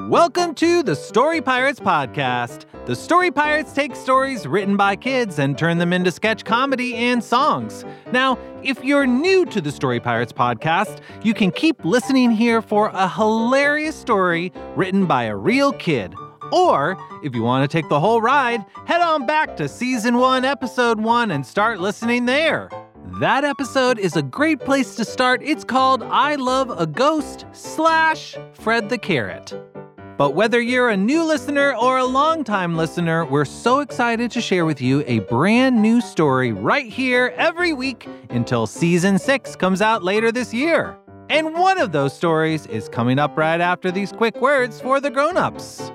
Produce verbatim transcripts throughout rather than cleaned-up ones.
Welcome to the Story Pirates Podcast. The Story Pirates take stories written by kids and turn them into sketch comedy and songs. Now, if you're new to the Story Pirates Podcast, you can keep listening here for a hilarious story written by a real kid. Or, if you want to take the whole ride, head on back to Season one, Episode one, and start listening there. That episode is a great place to start. It's called I Love a Ghost slash Fred the Carrot. But whether you're a new listener or a longtime listener, we're so excited to share with you a brand new story right here every week until Season six comes out later this year. And one of those stories is coming up right after these quick words for the grown-ups.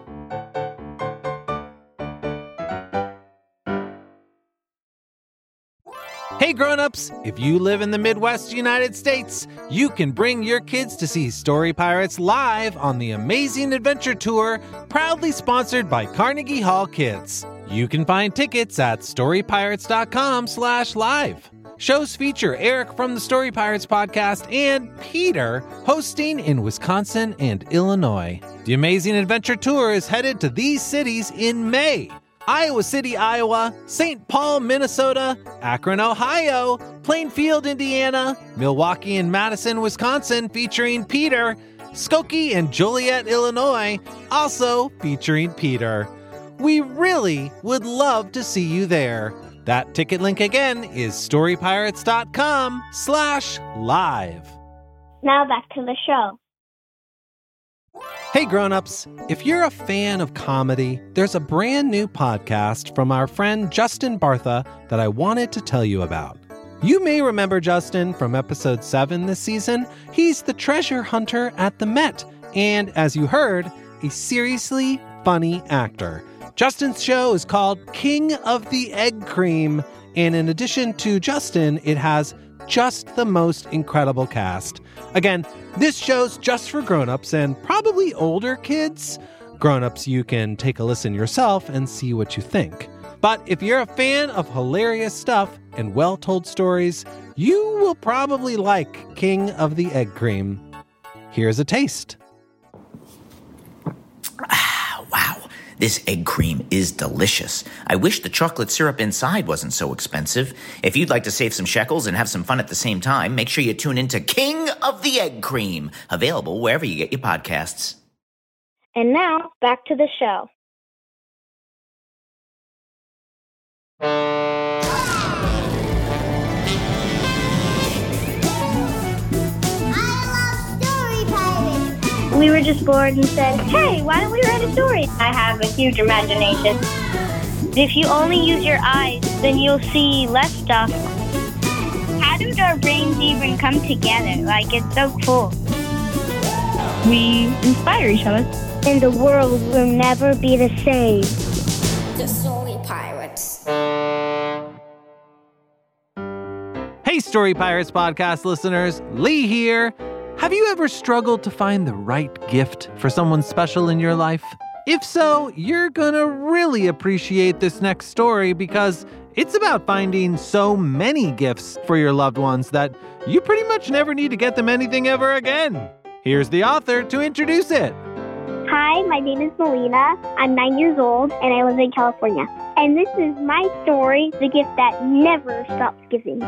Hey grown-ups, if you live in the Midwest United States, you can bring your kids to see Story Pirates live on the Amazing Adventure Tour, proudly sponsored by Carnegie Hall Kids. You can find tickets at storypirates.com slash live. Shows feature Eric from the Story Pirates podcast and Peter hosting in Wisconsin and Illinois. The Amazing Adventure Tour is headed to these cities in May. Iowa City, Iowa, Saint Paul, Minnesota, Akron, Ohio, Plainfield, Indiana, Milwaukee and Madison, Wisconsin, featuring Peter, Skokie and Joliet, Illinois, also featuring Peter. We really would love to see you there. That ticket link again is storypirates.com slash live. Now back to the show. Hey grown-ups, if you're a fan of comedy, there's a brand new podcast from our friend Justin Bartha that I wanted to tell you about. You may remember Justin from episode seven this season. He's the treasure hunter at the Met, and as you heard, a seriously funny actor. Justin's show is called King of the Egg Cream, and in addition to Justin, it has just the most incredible cast. Again, this show's just for grown-ups and probably older kids. Grown-ups, you can take a listen yourself and see what you think. But if you're a fan of hilarious stuff and well-told stories, you will probably like King of the Egg Cream. Here's a taste. Wow, this egg cream is delicious. I wish the chocolate syrup inside wasn't so expensive. If you'd like to save some shekels and have some fun at the same time, make sure you tune into King of the Egg Cream, available wherever you get your podcasts. And now, back to the show. We were just bored and said, hey, why don't we write a story? I have a huge imagination. If you only use your eyes, then you'll see less stuff. How did our brains even come together? Like, it's so cool. We inspire each other. And the world will never be the same. The Story Pirates. Hey Story Pirates podcast listeners, Lee here. Have you ever struggled to find the right gift for someone special in your life? If so, you're gonna really appreciate this next story because it's about finding so many gifts for your loved ones that you pretty much never need to get them anything ever again. Here's the author to introduce it. Hi, my name is Melina. I'm nine years old, and I live in California. And this is my story, The Gift That Never Stops Giving.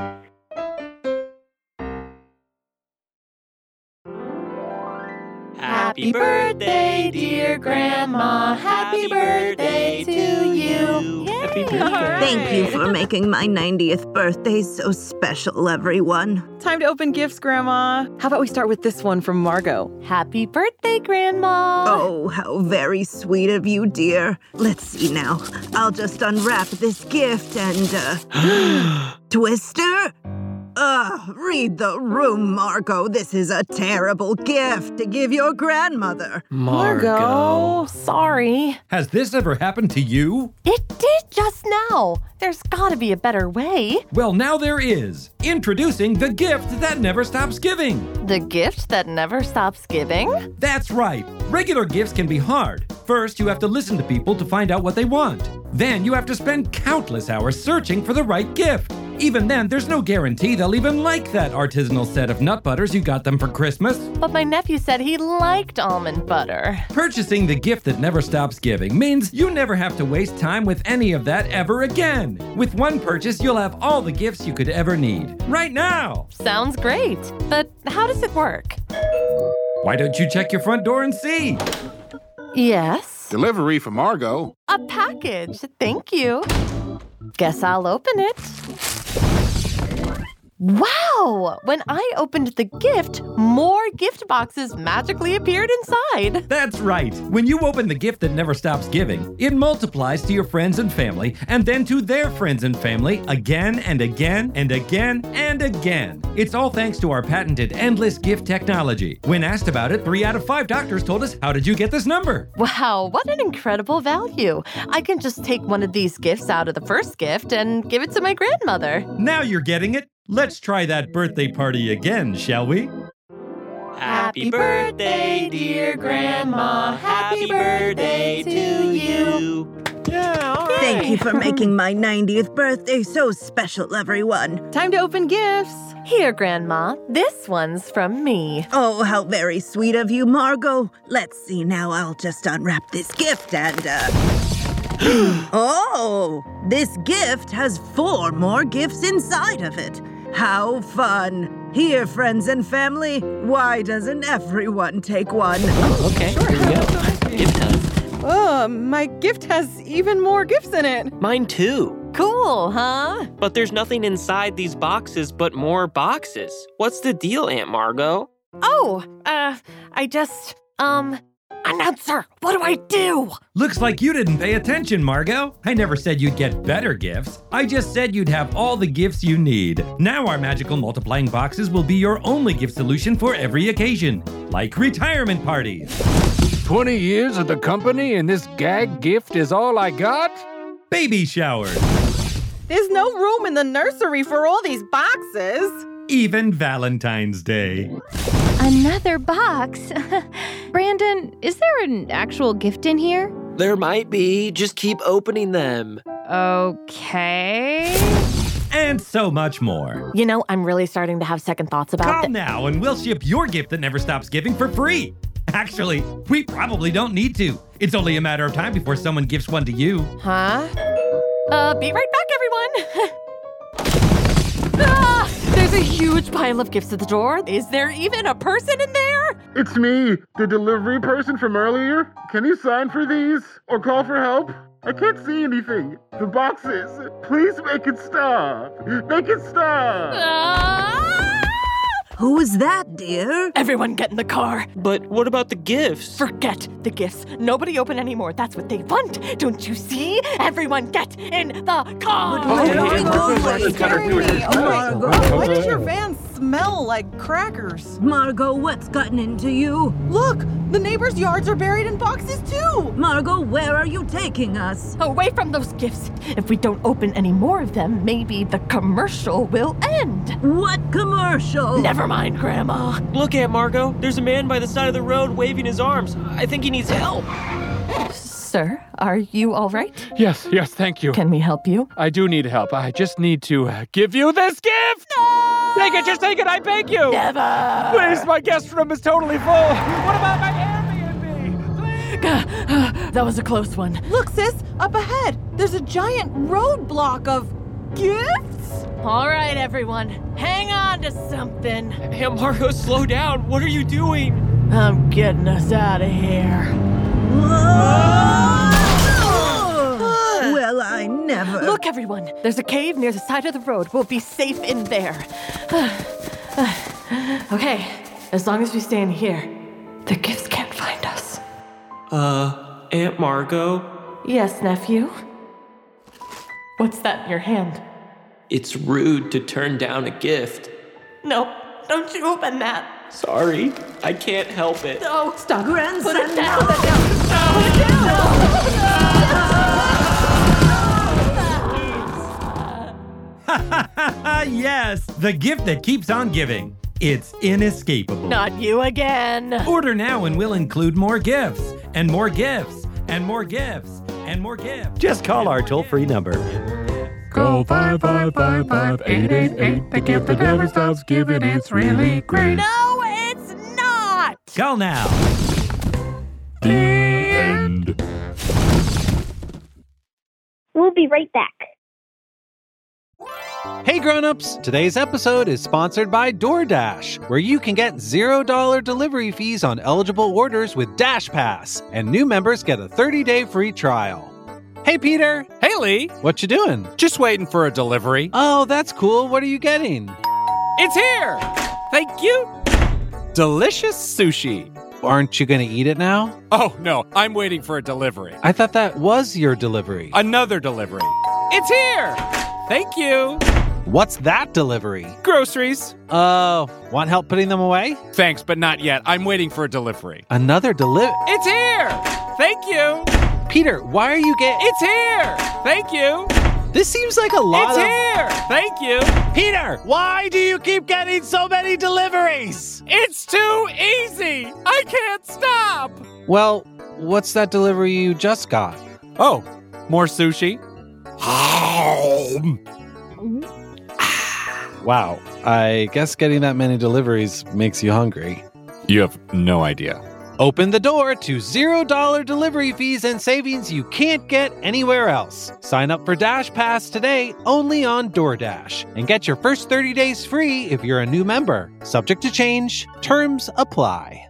Happy birthday, dear Grandma. Happy birthday to you. Happy birthday. Thank you for making my ninetieth birthday so special, everyone. Time to open gifts, Grandma. How about we start with this one from Margot? Happy birthday, Grandma. Oh, how very sweet of you, dear. Let's see now. I'll just unwrap this gift and, uh... Twister? Ugh, read the room, Margot. This is a terrible gift to give your grandmother. Margot, sorry. Has this ever happened to you? It did just now. There's gotta be a better way. Well, now there is. Introducing the gift that never stops giving. The gift that never stops giving? That's right. Regular gifts can be hard. First, you have to listen to people to find out what they want. Then you have to spend countless hours searching for the right gift. Even then, there's no guarantee they'll even like that artisanal set of nut butters you got them for Christmas. But my nephew said he liked almond butter. Purchasing the gift that never stops giving means you never have to waste time with any of that ever again. With one purchase, you'll have all the gifts you could ever need. Right now! Sounds great. But how does it work? Why don't you check your front door and see? Yes. Delivery for Margot. A package. Thank you. Guess I'll open it. Wow! When I opened the gift, more gift boxes magically appeared inside. That's right. When you open the gift that never stops giving, it multiplies to your friends and family, and then to their friends and family again and again and again and again. It's all thanks to our patented endless gift technology. When asked about it, three out of five doctors told us, "How did you get this number?" Wow, what an incredible value. I can just take one of these gifts out of the first gift and give it to my grandmother. Now you're getting it. Let's try that birthday party again, shall we? Happy birthday, dear Grandma. Happy birthday to you. Yeah, all right. Thank you for making my ninetieth birthday so special, everyone. Time to open gifts. Here, Grandma. This one's from me. Oh, how very sweet of you, Margot. Let's see now. I'll just unwrap this gift and, uh... Oh, this gift has four more gifts inside of it. How fun. Here, friends and family, why doesn't everyone take one? Oh, okay. Sure. Here we go. Gift time. Oh, my gift has even more gifts in it. Mine too. Cool, huh? But there's nothing inside these boxes but more boxes. What's the deal, Aunt Margot? Oh, uh, I just, um... Announcer, what do I do? Looks like you didn't pay attention, Margot. I never said you'd get better gifts. I just said you'd have all the gifts you need. Now our magical multiplying boxes will be your only gift solution for every occasion, like retirement parties. twenty years at the company and this gag gift is all I got? Baby showers. There's no room in the nursery for all these boxes. Even Valentine's Day. Another box? Brandon, is there an actual gift in here? There might be. Just keep opening them. Okay. And so much more. You know, I'm really starting to have second thoughts about Come now, and we'll ship your gift that never stops giving for free. Actually, we probably don't need to. It's only a matter of time before someone gives one to you. Huh? Uh, be right back, everyone. Ah, there's a huge pile of gifts at the door. Is there even a person in there? It's me, the delivery person from earlier. Can you sign for these? Or call for help? I can't see anything. The boxes. Please make it stop. Make it stop. Ah! Who's that, dear? Everyone get in the car. But what about the gifts? Forget the gifts. Nobody open anymore. That's what they want. Don't you see? Everyone get in the car. Why does your van smell like crackers? Margot, what's gotten into you? Look, the neighbors' yards are buried in boxes too. Margot, where are you taking us? Away from those gifts. If we don't open any more of them, maybe the commercial will end. What commercial? Never mind, Grandma. Look, Aunt Margot. There's a man by the side of the road waving his arms. I think he needs help. Sir, are you all right? Yes, yes, thank you. Can we help you? I do need help. I just need to uh, give you this gift! No! Take it, just take it, I beg you! Never! Please, my guest room is totally full! What about my Airbnb? Please! That was a close one. Look, sis, up ahead. There's a giant roadblock of gifts. All right, everyone. Hang on to something. Aunt Margot, slow down. What are you doing? I'm getting us out of here. Well, I never... Look, everyone. There's a cave near the side of the road. We'll be safe in there. Okay, as long as we stay in here, the gifts can't find us. Uh, Aunt Margot? Yes, nephew? What's that in your hand? It's rude to turn down a gift. No, don't you open that. Sorry, I can't help it. No, stop. Grandson, put it down. Put it down. Put it down. Yes, the gift that keeps on giving. It's inescapable. Not you again. Order now and we'll include more gifts, and more gifts, and more gifts, and more gifts. Just call our toll-free number. Call five five five five eight eight eight. The gift that never stops giving. It's really great. No, it's not! Call now. The end. We'll be right back. Hey grown-ups, today's episode is sponsored by DoorDash, where you can get zero dollars delivery fees on eligible orders with Dash Pass, and new members get a thirty-day free trial. Hey Peter! Hey Lee! What you doing? Just waiting for a delivery. Oh, that's cool. What are you getting? It's here! Thank you! Delicious sushi. Aren't you gonna eat it now? Oh, no, I'm waiting for a delivery. I thought that was your delivery. Another delivery. It's here! Thank you! What's that delivery? Groceries. Oh, uh, want help putting them away? Thanks, but not yet. I'm waiting for a delivery. Another delivery? It's here! Thank you! Peter, why are you getting... It's here! Thank you! This seems like a lot it's of... It's here! Thank you! Peter, why do you keep getting so many deliveries? It's too easy! I can't stop! Well, what's that delivery you just got? Oh, more sushi? Wow, I guess getting that many deliveries makes you hungry. You have no idea. Open the door to zero dollars delivery fees and savings you can't get anywhere else. Sign up for Dash Pass today only on DoorDash and get your first thirty days free if you're a new member. Subject to change. Terms apply.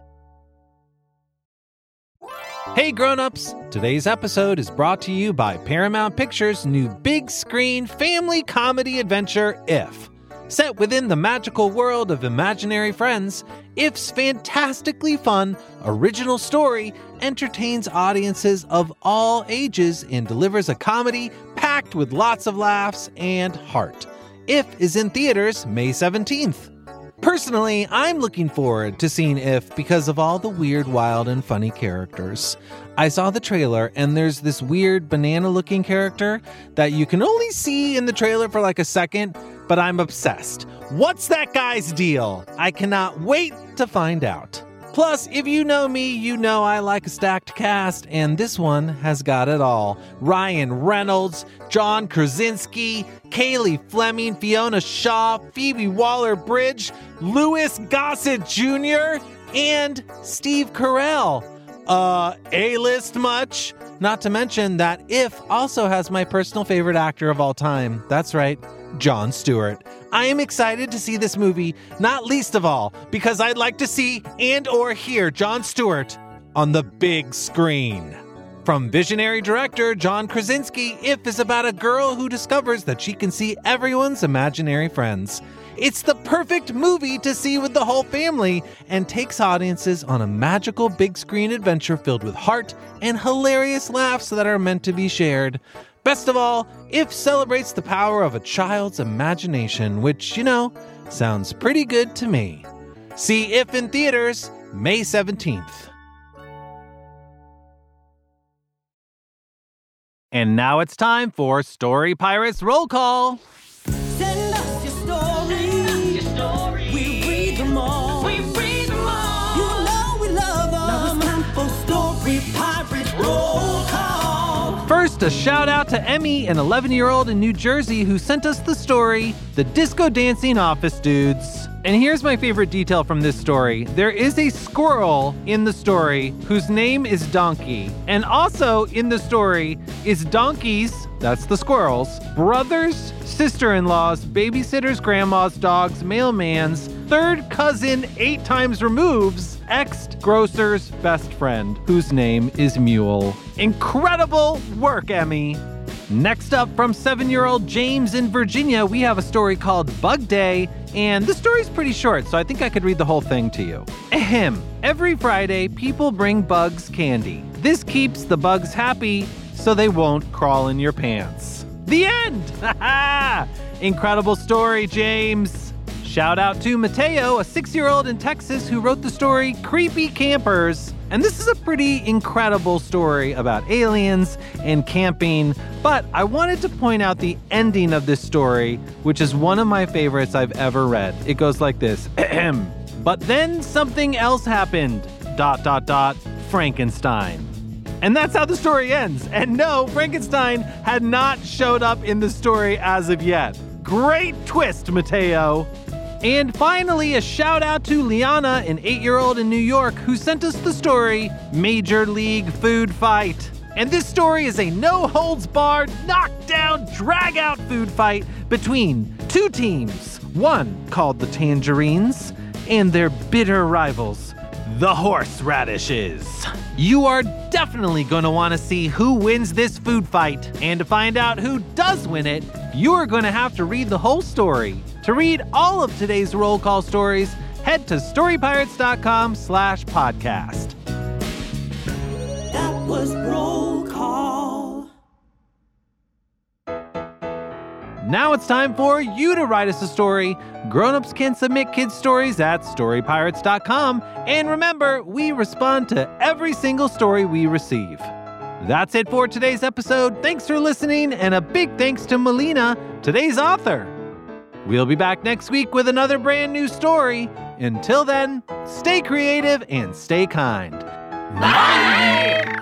Hey grown-ups, today's episode is brought to you by Paramount Pictures' new big screen family comedy adventure, If. Set within the magical world of imaginary friends, If's fantastically fun, original story entertains audiences of all ages and delivers a comedy packed with lots of laughs and heart. If is in theaters May seventeenth. Personally, I'm looking forward to seeing If because of all the weird, wild, and funny characters. I saw the trailer, and there's this weird banana-looking character that you can only see in the trailer for like a second, but I'm obsessed. What's that guy's deal? I cannot wait to find out. Plus, if you know me, you know I like a stacked cast, and this one has got it all. Ryan Reynolds, John Krasinski, Kaylee Fleming, Fiona Shaw, Phoebe Waller-Bridge, Louis Gossett Junior, and Steve Carell. Uh, A-list much? Not to mention that If also has my personal favorite actor of all time. That's right, Jon Stewart. I am excited to see this movie, not least of all, because I'd like to see and or hear Jon Stewart on the big screen. From visionary director John Krasinski, If is about a girl who discovers that she can see everyone's imaginary friends. It's the perfect movie to see with the whole family and takes audiences on a magical big screen adventure filled with heart and hilarious laughs that are meant to be shared. Best of all, If celebrates the power of a child's imagination, which, you know, sounds pretty good to me. See If in theaters May seventeenth. And now it's time for Story Pirates Roll Call. Send us your stories. Your story. We read them all. We read them all. You know we love them. Now it's time for Story Pirates Roll Call. First, a shout out to Emmy, an eleven-year-old in New Jersey who sent us the story, The Disco Dancing Office Dudes. And here's my favorite detail from this story. There is a squirrel in the story whose name is Donkey. And also in the story is Donkey's, that's the squirrels, brothers, sister-in-laws, babysitters, grandmas, dogs, mailman's, third cousin eight times removes, ex-grocer's best friend, whose name is Mule. Incredible work, Emmy. Next up, from seven-year-old James in Virginia, we have a story called Bug Day, and the story's pretty short, so I think I could read the whole thing to you. Ahem. Every Friday, people bring bugs candy. This keeps the bugs happy, so they won't crawl in your pants. The end! Ha ha! Incredible story, James. Shout out to Mateo, a six-year-old in Texas who wrote the story Creepy Campers. And this is a pretty incredible story about aliens and camping, but I wanted to point out the ending of this story, which is one of my favorites I've ever read. It goes like this. But then something else happened. Dot, dot, dot. Frankenstein. And that's how the story ends. And no, Frankenstein had not showed up in the story as of yet. Great twist, Mateo. And finally, a shout out to Liana, an eight-year-old in New York, who sent us the story, Major League Food Fight. And this story is a no-holds-barred, knockdown, drag-out food fight between two teams. One called the Tangerines, and their bitter rivals, the Horseradishes. You are definitely going to want to see who wins this food fight. And to find out who does win it, you're going to have to read the whole story. To read all of today's roll call stories, head to storypirates.com slash podcast. That was roll call. Now it's time for you to write us a story. Grown-ups can submit kids' stories at storypirates dot com. And remember, we respond to every single story we receive. That's it for today's episode. Thanks for listening, and a big thanks to Melina, today's author. We'll be back next week with another brand new story. Until then, stay creative and stay kind. Bye!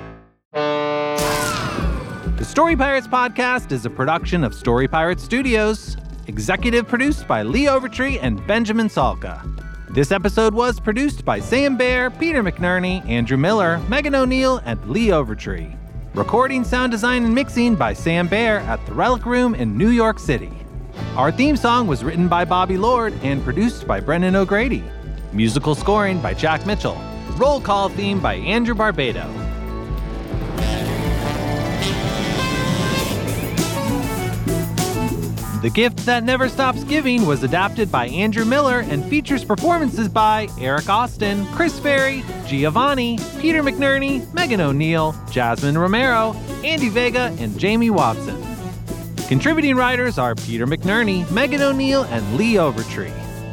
The Story Pirates Podcast is a production of Story Pirates Studios, executive produced by Lee Overtree and Benjamin Salka. This episode was produced by Sam Baer, Peter McNerney, Andrew Miller, Megan O'Neill, and Lee Overtree. Recording, sound design, and mixing by Sam Baer at the Relic Room in New York City. Our theme song was written by Bobby Lord and produced by Brendan O'Grady. Musical scoring by Jack Mitchell. Roll call theme by Andrew Barbado. The Gift That Never Stops Giving was adapted by Andrew Miller and features performances by Eric Austin, Chris Ferry, Giovanni, Peter McNerney, Megan O'Neill, Jasmine Romero, Andy Vega, and Jamie Watson. Contributing writers are Peter McNerney, Megan O'Neill, and Lee Overtree.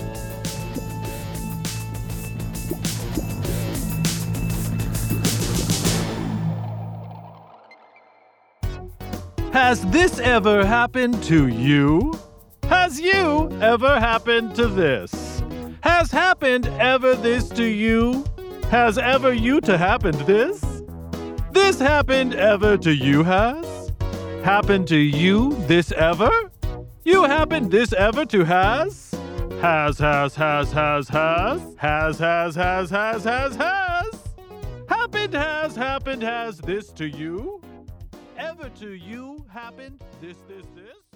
Has this ever happened to you? Has you ever happened to this? Has happened ever this to you? Has ever you to happened this? This happened ever to you has? Happened to you this ever? You happened this ever to has? Has, has, has, has, has? Has, has, has, has, has, has? Happened, has, happened, has this to you? Ever to you happened this, this, this?